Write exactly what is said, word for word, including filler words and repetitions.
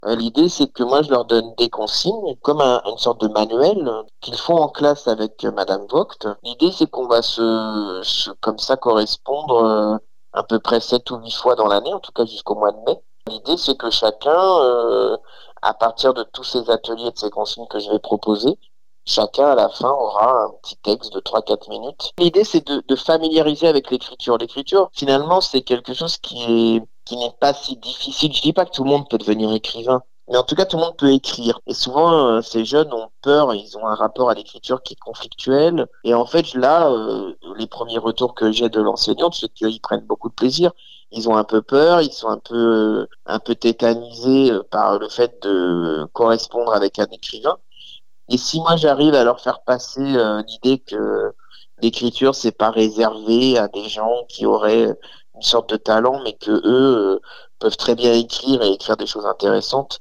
Euh, l'idée, c'est que moi, je leur donne des consignes, comme un- une sorte de manuel euh, qu'ils font en classe avec euh, Madame Vogt. L'idée, c'est qu'on va se, se- comme ça, correspondre euh, à peu près sept ou huit fois dans l'année, en tout cas jusqu'au mois de mai. L'idée, c'est que chacun, euh, à partir de tous ces ateliers et de ces consignes que je vais proposer, chacun, à la fin, aura un petit texte de trois quatre minutes. L'idée, c'est de, de familiariser avec l'écriture. L'écriture, finalement, c'est quelque chose qui est, qui n'est pas si difficile. Je dis pas que tout le monde peut devenir écrivain, mais en tout cas, tout le monde peut écrire. Et souvent, euh, ces jeunes ont peur, ils ont un rapport à l'écriture qui est conflictuel. Et en fait, là, euh, les premiers retours que j'ai de l'enseignante, c'est qu'ils prennent beaucoup de plaisir. Ils ont un peu peur, ils sont un peu, un peu tétanisés euh, par le fait de correspondre avec un écrivain. Et si moi j'arrive à leur faire passer euh, l'idée que l'écriture c'est pas réservé à des gens qui auraient une sorte de talent, mais que eux euh, peuvent très bien écrire et écrire des choses intéressantes,